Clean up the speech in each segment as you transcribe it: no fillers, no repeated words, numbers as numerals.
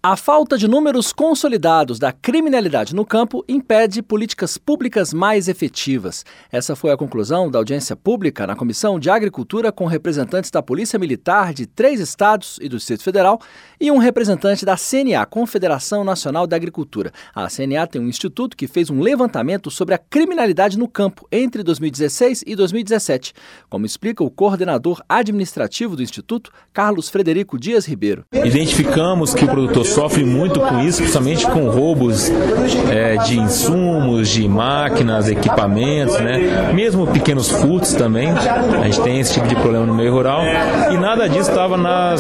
A falta de números consolidados da criminalidade no campo impede políticas públicas mais efetivas. Essa foi a conclusão da audiência pública na Comissão de Agricultura com representantes da Polícia Militar de 3 estados e do Distrito Federal e um representante da CNA, Confederação Nacional da Agricultura. A CNA tem um instituto que fez um levantamento sobre a criminalidade no campo entre 2016 e 2017, como explica o coordenador administrativo do instituto, Carlos Frederico Dias Ribeiro. Identificamos que o produtor sofre muito com isso, principalmente com roubos de insumos, de máquinas, equipamentos, né? Mesmo pequenos furtos também, a gente tem esse tipo de problema no meio rural e nada disso estava na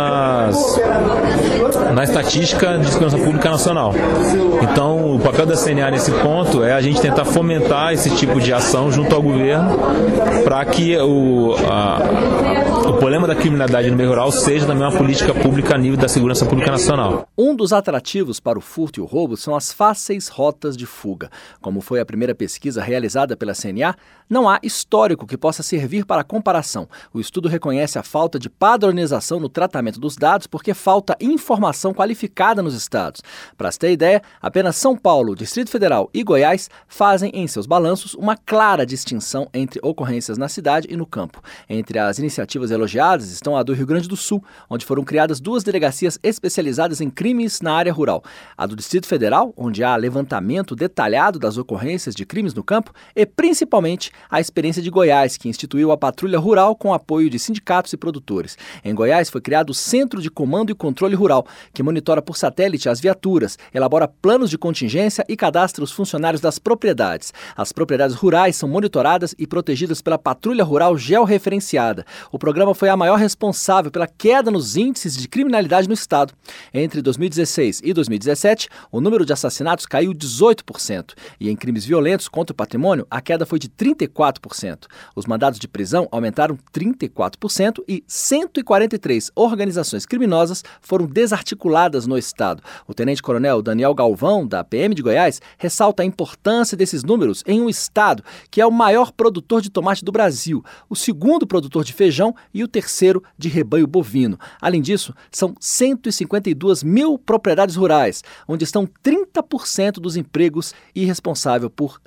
estatística de segurança pública nacional. Então, o papel da CNA nesse ponto é a gente tentar fomentar esse tipo de ação junto ao governo para que o problema da criminalidade no meio rural seja também uma política pública a nível da segurança pública nacional. Um dos atrativos para o furto e o roubo são as fáceis rotas de fuga. Como foi a primeira pesquisa realizada pela CNA, não há histórico que possa servir para comparação. O estudo reconhece a falta de padronização no tratamento dos dados porque falta informação qualificada nos estados. Para se ter ideia, apenas São Paulo, Distrito Federal e Goiás fazem em seus balanços uma clara distinção entre ocorrências na cidade e no campo. Entre as iniciativas elogiadas estão a do Rio Grande do Sul, onde foram criadas 2 delegacias especializadas em crimes na área rural. A do Distrito Federal, onde há levantamento detalhado das ocorrências de crimes no campo, e principalmente a experiência de Goiás, que instituiu a Patrulha Rural com apoio de sindicatos e produtores. Em Goiás foi criado o Centro de Comando e Controle Rural, que monitora por satélite as viaturas, elabora planos de contingência e cadastra os funcionários das propriedades. As propriedades rurais são monitoradas e protegidas pela Patrulha Rural georreferenciada. O programa foi a maior responsável pela queda nos índices de criminalidade no estado. Entre 2016 e 2017, o número de assassinatos caiu 18%. E em crimes violentos contra o patrimônio, a queda foi de 34%. Os mandados de prisão aumentaram 34% e 143 organizações criminosas foram desarticuladas no estado. O tenente-coronel Daniel Galvão, da PM de Goiás, ressalta a importância desses números em um estado que é o maior produtor de tomate do Brasil, o segundo produtor de feijão e o terceiro de rebanho bovino. Além disso, são 152 mil propriedades rurais, onde estão 30% dos empregos e responsável por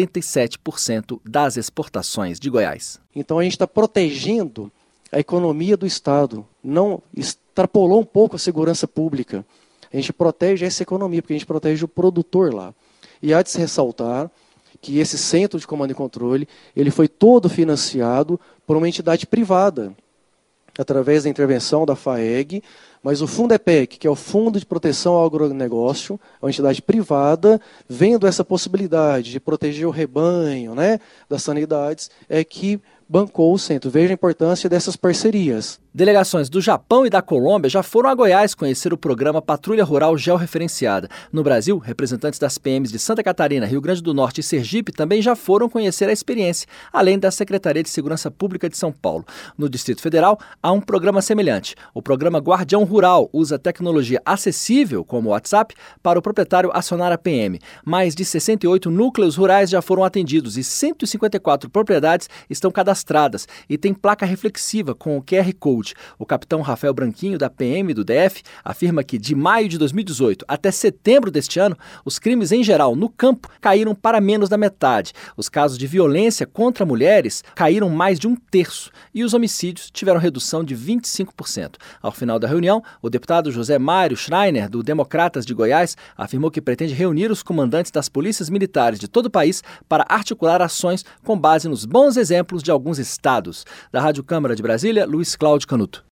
77% das exportações de Goiás. Então a gente está protegendo a economia do estado, não extrapolou um pouco a segurança pública. A gente protege essa economia, porque a gente protege o produtor lá. E há de se ressaltar que esse centro de comando e controle, ele foi todo financiado por uma entidade privada, através da intervenção da FAEG, mas o Fundepec, que é o Fundo de Proteção ao Agronegócio, é uma entidade privada, vendo essa possibilidade de proteger o rebanho, né, das sanidades, é que bancou o centro. Veja a importância dessas parcerias. Delegações do Japão e da Colômbia já foram a Goiás conhecer o programa Patrulha Rural Georreferenciada. No Brasil, representantes das PMs de Santa Catarina, Rio Grande do Norte e Sergipe também já foram conhecer a experiência, além da Secretaria de Segurança Pública de São Paulo. No Distrito Federal, há um programa semelhante. O programa Guardião Rural usa tecnologia acessível, como o WhatsApp, para o proprietário acionar a PM. Mais de 68 núcleos rurais já foram atendidos e 154 propriedades estão cadastradas e tem placa reflexiva com o QR Code. O capitão Rafael Branquinho, da PM do DF, afirma que de maio de 2018 até setembro deste ano, os crimes em geral no campo caíram para menos da metade. Os casos de violência contra mulheres caíram mais de 1/3 e os homicídios tiveram redução de 25%. Ao final da reunião, o deputado José Mário Schreiner, do Democratas de Goiás, afirmou que pretende reunir os comandantes das polícias militares de todo o país para articular ações com base nos bons exemplos de alguns estados. Da Rádio Câmara de Brasília, Luiz Cláudio Canuto.